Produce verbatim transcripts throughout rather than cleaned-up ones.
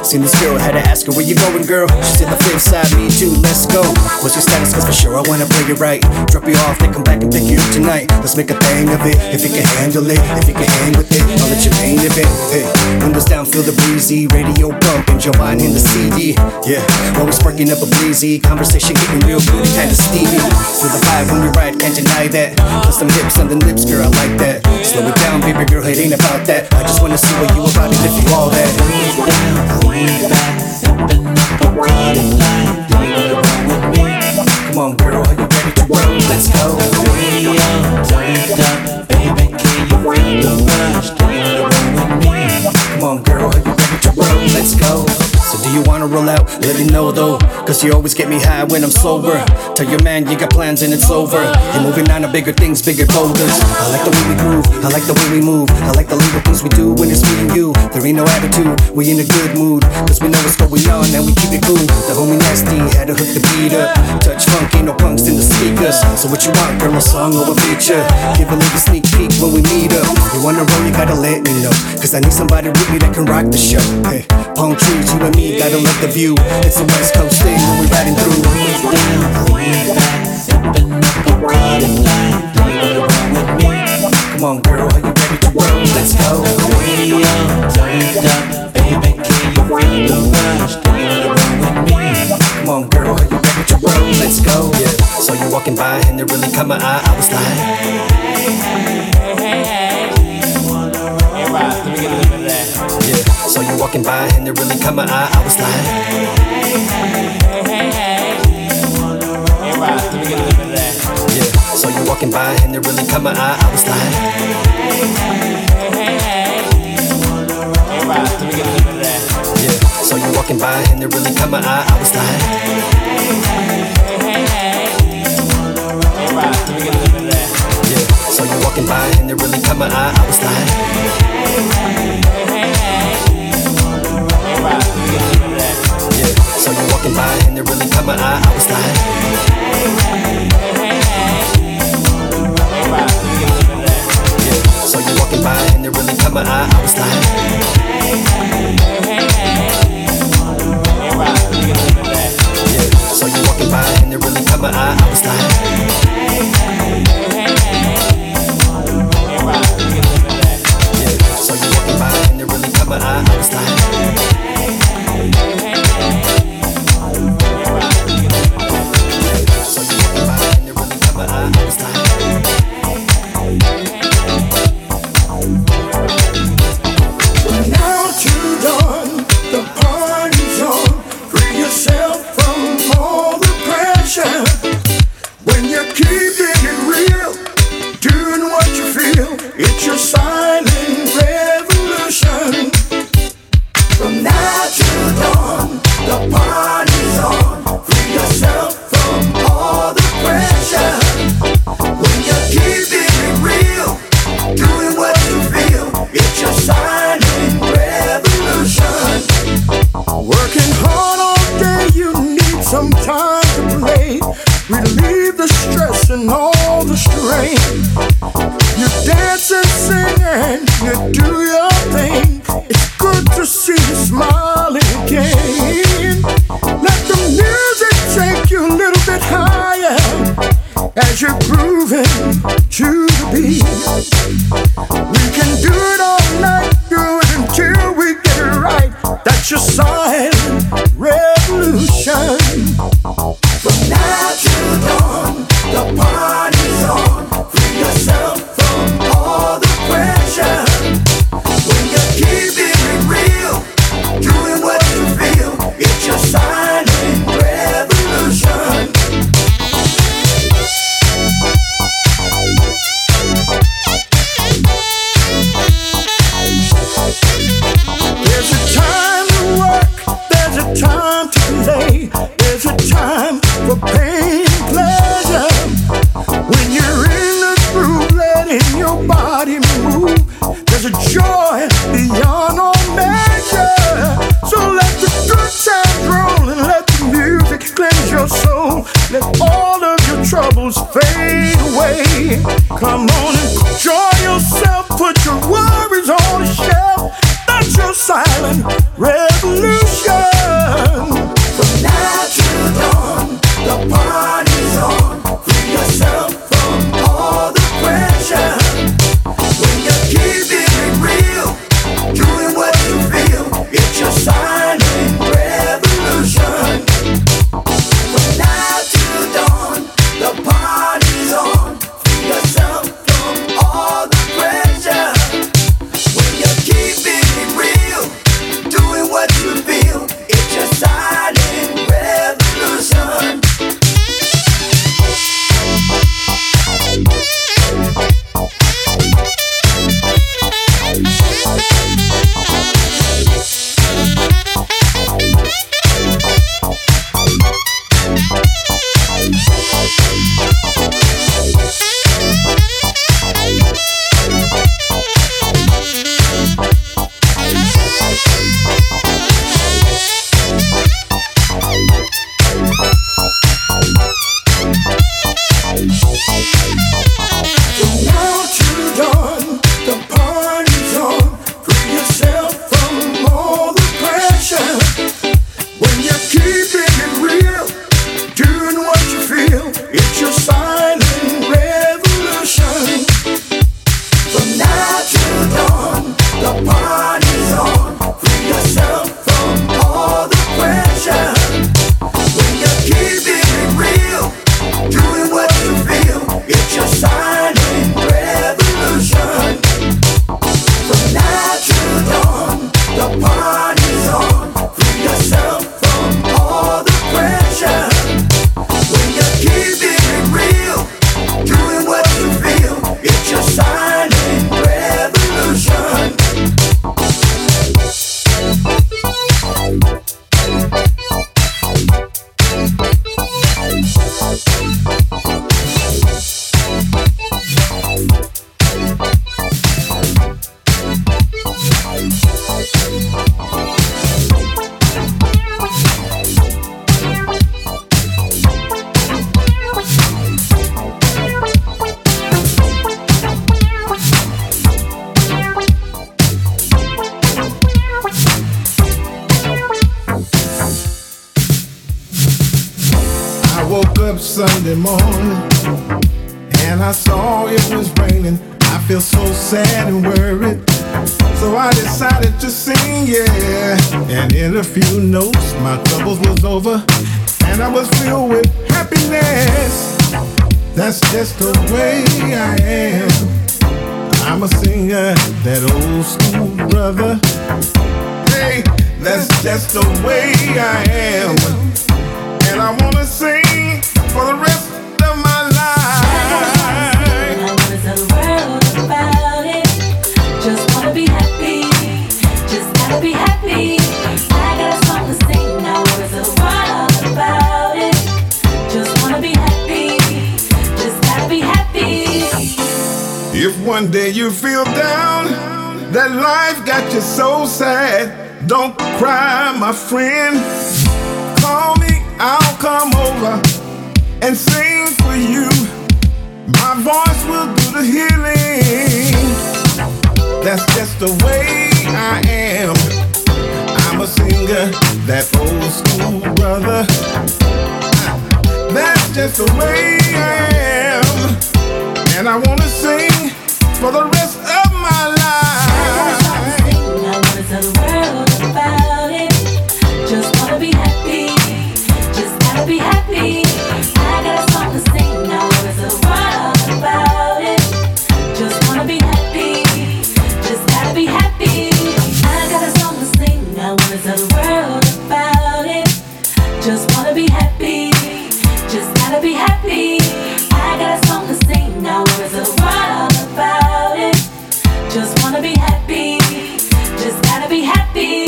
Seen this girl, had to ask her, where you going, girl? She said the flip side, me too, let's go. What's your status? Cause for sure I wanna play it right. Drop you off, then come back and pick you up tonight. Let's make a thing of it, if you can handle it. If you can hang with it, I'll let you paint of it. Hey, windows down, feel the breezy. Radio bumping, Joe Biden in the C D. Yeah, always sparking up a breezy. Conversation getting real good and kinda steamy. Feel the vibe when we ride, can't deny that. Plus some hips on the lips, girl, I like that. Slow it down, baby girl, it ain't about that. I just wanna see what you about and if you all that. Way down, way back, stepping up a party line. Do you wanna roll with me? Come on, girl, are you ready to roll? Let's go. Way up, turned up, baby, can you feel the rush? Do you wanna roll with me? Come on, girl, are you ready to roll? Let's go. So do you wanna roll out? Let me know though, cause you always get me high when I'm sober. Tell your man you got plans and it's over. You're moving on to bigger things, bigger boulders. I like the way we groove, I like the way we move. I like the little things we do when it's me and you. There ain't no attitude, we in a good mood. Cause we know what's going on and we keep it cool. The homie Nasty had to hook the beat up. Touch funk, ain't no punks in the speakers. So what you want, girl, a song or a feature? Give a little sneak peek when we meet up. You wanna roll, you gotta let me know. Cause I need somebody with me that can rock the show. Hey, palm trees, you and me, gotta love the view. It's a West Coast thing when we riding through. Way down, way back, stepping up a party line. Do you wanna roll with me? Come on, girl, are you ready to roll? Let's go. Way up, turned up, baby, can you feel the rush? Do you wanna roll with me? Come on, girl, are you ready to roll? Let's go. Yeah. So you walking by and it really caught my eye. I was like, Hey, hey, hey, hey. Hey, Rob, let me get a little bit of that. yeah. So you walking by and it really caught my eye. I was like, Hey, hey, hey, hey. Hey, Rob, let me get a little bit of that. yeah. So you walking by and it really caught my eye. I was like, Hey, hey, hey. Hey, Rob, let me get a little bit of that. yeah. So you walking by and it really caught my eye. I was like, Hey, hey, hey. Hey, Rob, let me get a little bit of that. yeah. So you walking by and it really caught my eye. I was like, Hey, hey, hey. Hey, Rob, let me get a little bit of that. yeah. So you walking by and it really caught my eye. I was like, Hey, hey, hey. Hey, Rob, let me get a little bit of that. yeah. So you walking by and it really caught my eye. I was like, Hey, hey, hey. Hey, Rob, let me get a little bit of that. yeah. So you walking by and it really caught my eye. I was like, Hey, hey, hey. Hey, Rob, let me get a little bit of that. yeah. So you walking by and it really caught my eye. I was like, Hey, hey, hey. Hey, Rob, let me get a little bit of that. so you walking by and it really caught my eye. I was like, Now to dawn, the party's on. Free yourself from all the pressure. When you're keeping it real, doing what you feel, it's your silent revolution. From now to dawn, the party's on. Free yourself from all the pressure. When you're keeping it real, doing what you feel, it's your silent revolution. Working hard all day, you need some time to play. Relieve the stress and all the strain. You dance and sing and you do your thing. It's good to see you smiling again. Let the music take you a little bit higher as you're grooving to the beat. We can do it all night, do it until we get it right. That's your silent revolution. From now to dawn, the party's on. Free yourself from all the pressure. When you're keeping it real, doing what you feel, it's your silent revolution. There's a time to work, there's a time to play, there's a time for pain and pleasure. When you're in the groove, letting your body move, there's a joy beyond all measure. So let the good times roll and let the music cleanse your soul. Let all of your troubles fade away. Come on and enjoy yourself, put your worries on the shelf. That's your silent revolution. It's your silent revolution. From now till dawn, the party's on. Free yourself from all the pressure. When you're keeping it real, doing what you feel, it's your silent revolution. From now till dawn, the party's on. Free yourself from all the pressure. When you're keeping it real, doing what you feel, it's your silent revolution. I woke up Sunday morning and I saw it was raining. I feel so sad and worried, so I decided to sing, yeah. And in a few notes, my troubles was over, and I was filled with happiness. That's just the way I am. I'm a singer, that old school brother. Hey, that's just the way I am. And I wanna sing for the rest of my life. I wanna tell the world about it. Just wanna be happy. Just gotta be happy. I got a song to sing. I wanna tell the world about it. Just wanna be happy. Just gotta be happy. If one day you feel down, that life got you so sad, don't cry, my friend. Call me, I'll come over and sing for you. My voice will do the healing. That's just the way I am. I'm a singer, that old school brother. That's just the way I am. And I wanna sing for the rest of my life. I wanna tell the world about it. Just wanna be happy. Just gotta be happy. I got a song to sing. I wanna tell the world about it. Just wanna be happy. Just gotta be happy. I got a song to sing. I wanna tell the world about it. Just wanna be happy. Just gotta be happy. I got a song to sing. I wanna tell the world about it. Just wanna be happy. Just gotta be happy.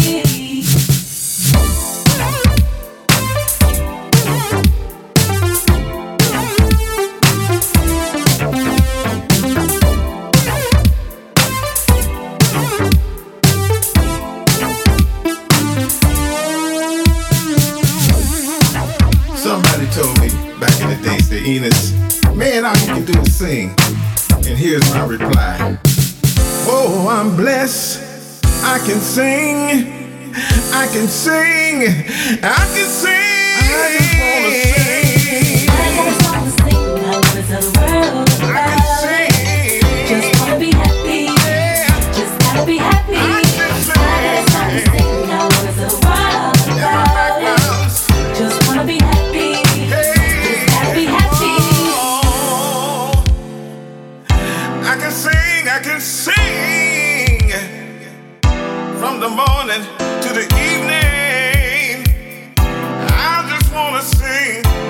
Somebody told me back in the day, say, Enos, man, all you can do is sing. And here's my reply. Oh, I'm blessed. I can sing. I can sing. I can sing. I just wanna sing. I got a song to sing. I wanna tell the world I can about it. sing. Just wanna be happy. Yeah. Just gotta be happy. I can I got a song to sing. sing. I wanna tell the world And my about it. backgrounds. Just wanna be happy. Hey. Just gotta be happy. Oh, I can sing, I can sing from the morning to the evening. I just wanna sing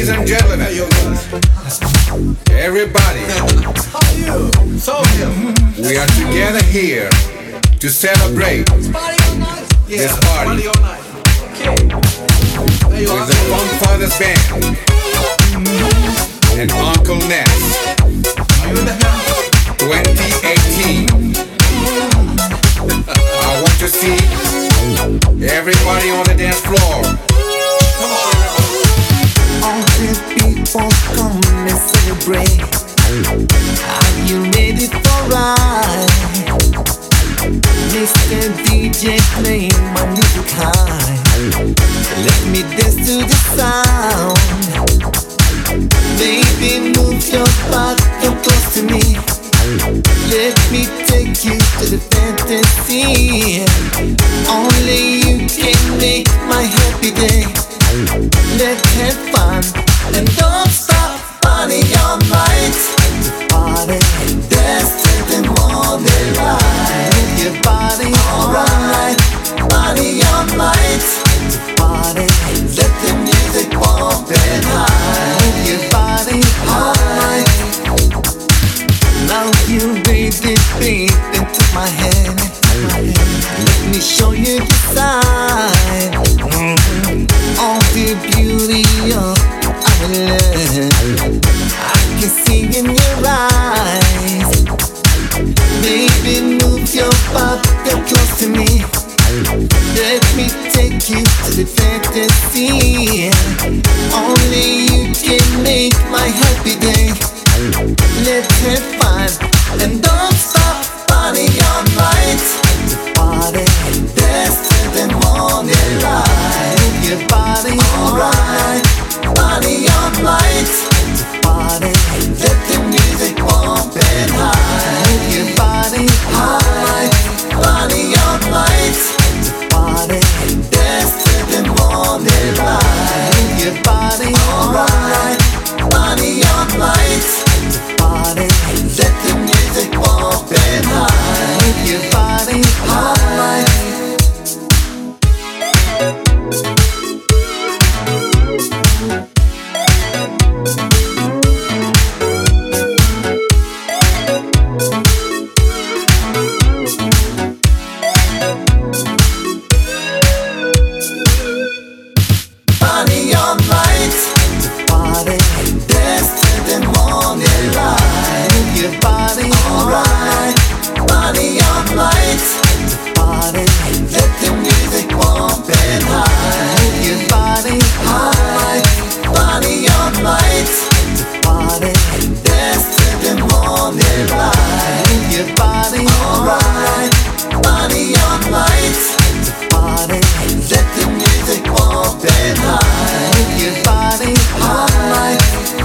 Ladies and gentlemen, everybody, we are together here to celebrate this party with the Funk Fathers Band and Uncle Ness twenty eighteen. I want to see everybody on the dance floor. All the people come and celebrate. Are you ready for ride? Mister D J, play my music high. Let me dance to the sound. Baby, move your body, come close to me. Let me take you to the fantasy. Only you can make my happy day. Let's have fun and don't stop. Party all night. Party, dance till the morning light. Move your body alright. Party all night. Party, let the music pump and high. Move your body alright. Now you baby, beat into my hand. Let me show you the side. Mm-hmm. All the beauty of our love I can see in your eyes. Baby, move your body, come close to me. Let me take you to the fantasy. Only you can make my happy day. Let's have fun and don't stop. Party all night. Party, dance till the morning light. Move your body alright. Party all night. Party, let the music pump and high. Move your body alright. Party all night. Party, dance till the morning light. Move your body alright. Party all night. Party, let the music pump and high. Move your body alright. Party all night. Party, dance till the morning light. Move your body alright. Party all night. Party, let the music pump and high. Move your body alright. Party all night. Party, dance till the morning light. Move your body alright. Party all night. Party, let the music pump and high. Move your body alright.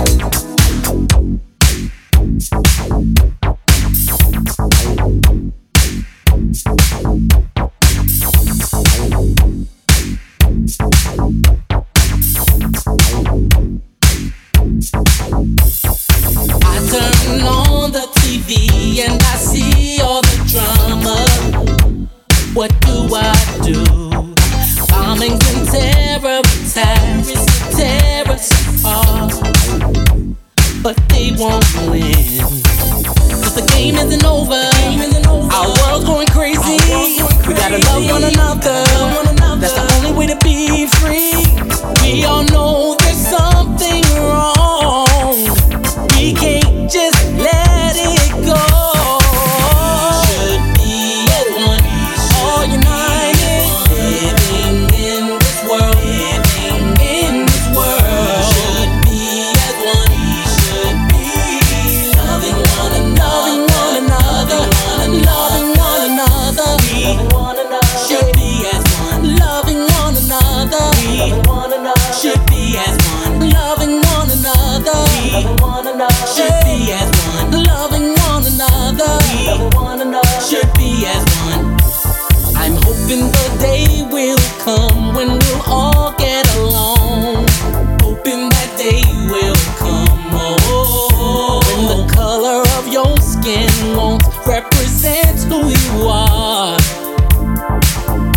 I turn on the T V and I see all the drama. What do I do? Bombings and terror attacks tear us apart, but they won't win. Cause the game isn't over. Our world's going crazy. We gotta love one another. That's the only way to be free. We all know there's something wrong. We can't just let it go. Should be as one, all united, living in this world, living in this world. Should be as one, should be loving one another, one another, loving one another. We should be as one, loving one another. We should be as one, loving one another. We should be as one, loving one another. We should be as one. I'm hoping the day will come when we'll all get along. Hoping that day will come. Oh, when the color of your skin won't represent who you are.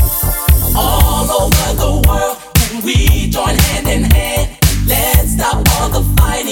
All over the world, when we join hand in hand, let's stop all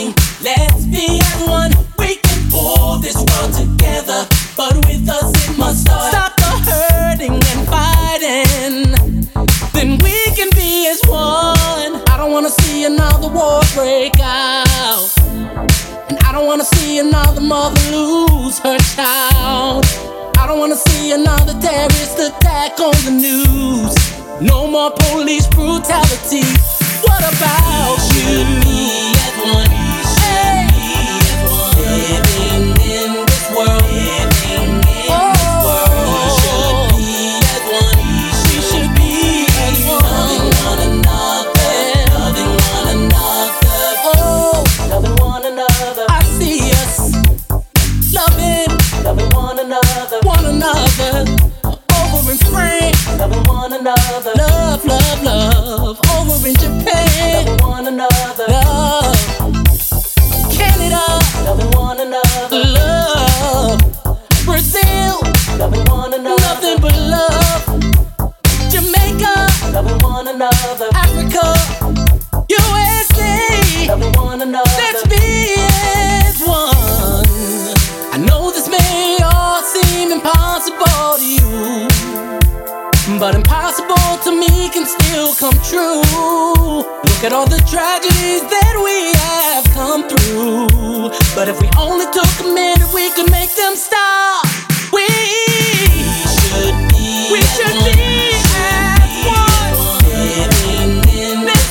me. Let's be as one. We can pull this world together, but with us it must start. Stop the hurting and fighting, then we can be as one. I don't wanna see another war break out, and I don't wanna see another mother lose her child. I don't wanna see another terrorist attack on the news. No more police brutality. What about you? Me as one. Hey. Living in this world. Living in oh. this world. We should be as one. We should be as one. Loving one another. Loving one another. Oh, loving one another. I see us loving, loving one another. One another. Over in France, loving one another. Love, love, love. Over in Japan, loving one another. Love. Canada, loving one another. Love. Brazil, loving one another. Nothing but love. Jamaica, loving one another. Africa, U S A, loving one another. Let's be as one. I know this may all seem impossible to you, but impossible to me can still come true. Look at all the tragedies that we have come through, but if we only took a minute, we could make them stop. We should be, we should be as one. Living in this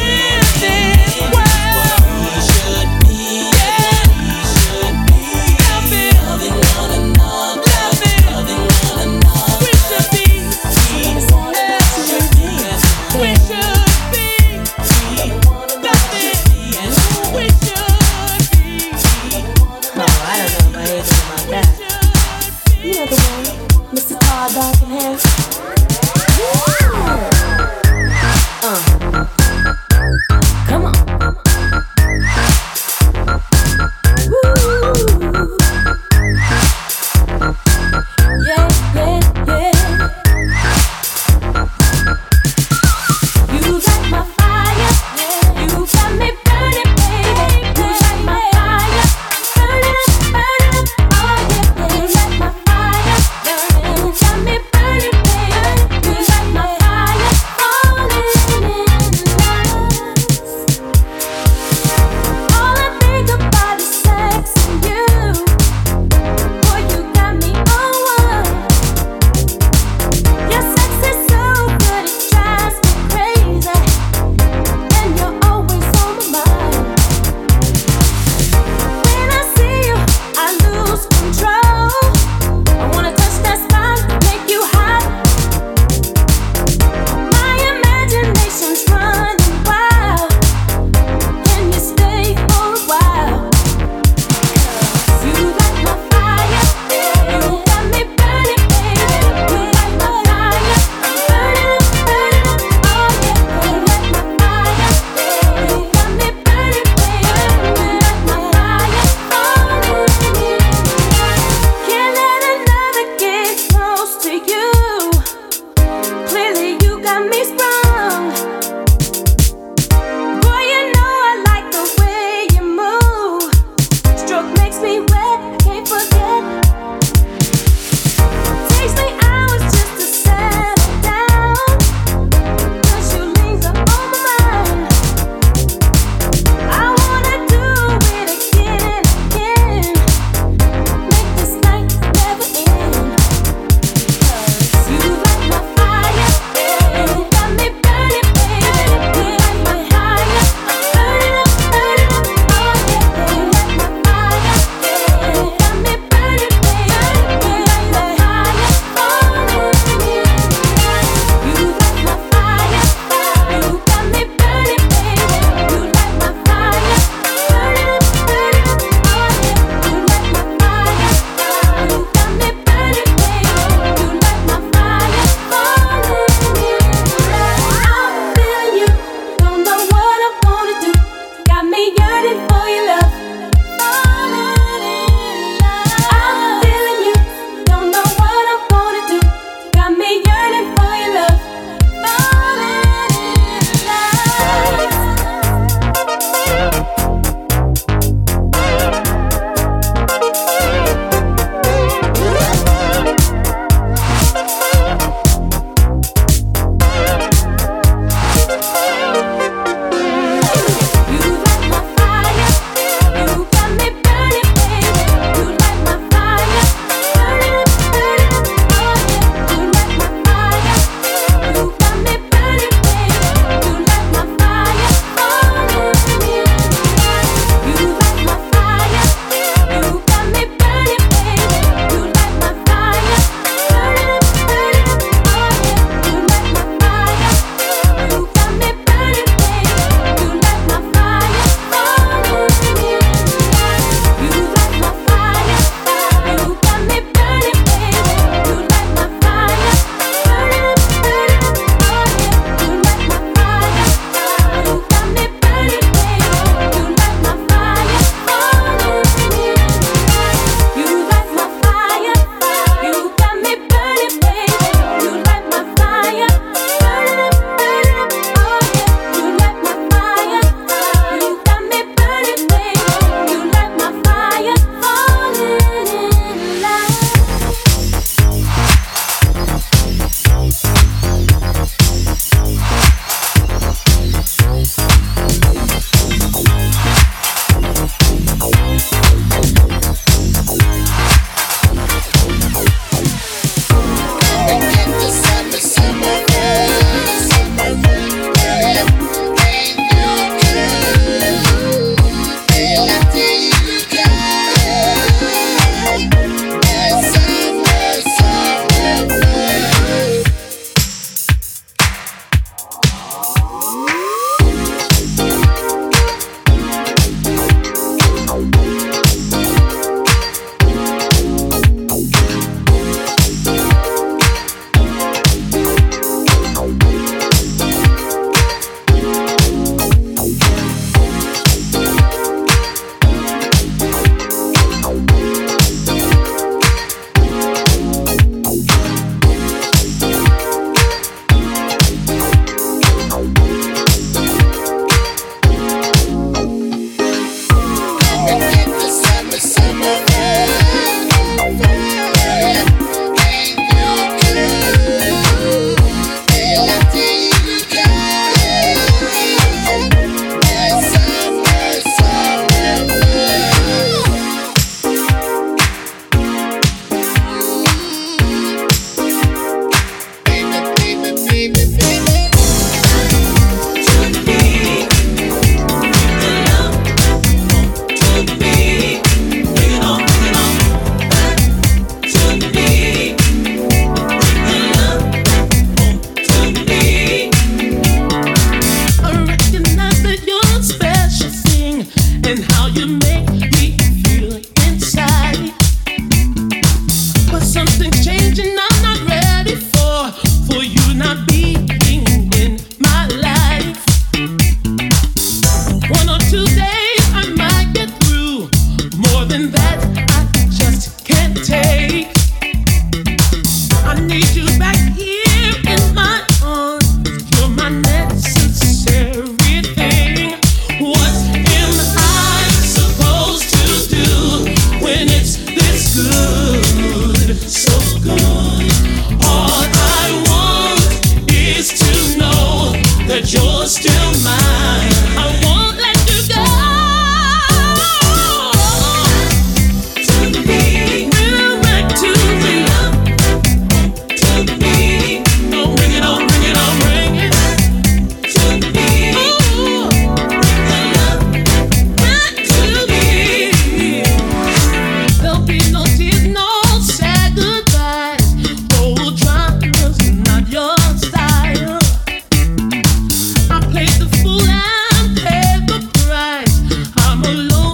world. We should be, yeah. We should be loving, loving one another, loving, loving one another. We should be, we should be, we should be loving one another. We should be. No, I don't know my age about that. You know the one, Mister Tall, dark and handsome. Uh, come on. Woo. Yeah, yeah, yeah. You light my fire. You got me burning, baby. You light my fire. Burning up, burning up. Oh yeah, yeah. You light my fire. You got me burning, baby. You light my fire. Falling in love. All I think about is sex and you. Boy, you got me on one. Your sex is so good, it drives me crazy, and you're always on my mind. When I see you, I lose control. I wanna touch that spot, make you hot. My imagination's running wild. Can you stay for a while? You light my fire. You got me burning, baby. You light my fire. Burning up, burning up. Oh yeah. You light my fire. You got me burning, baby. You light my fire. Falling in love. Can't let another get close to you. Clearly you got me sprung. Boy, you know I like the way you move. Stroke makes me wet, can't forget. Takes me hours just to settle down. Cause you linger on my mind. I wanna do it again and again. Make this night never end. Cause you light my fire. You got me burning, baby. You light my fire. Burning up, burning up. Oh yeah. You light my fire. You got me burning, baby. You light my fire. Falling in love. You light my fire. You got me burning, baby. You light my fire. Burning up, burning up. Oh yeah. You light my fire. You got me burning, baby. You light my fire. Falling in love. I'm feeling you. Don't know what I wanna do. Got me yearning for your love. Falling in love. I'm feeling you. Don't know what I wanna do. Got me yearning for your love. Falling in love. I'm alone.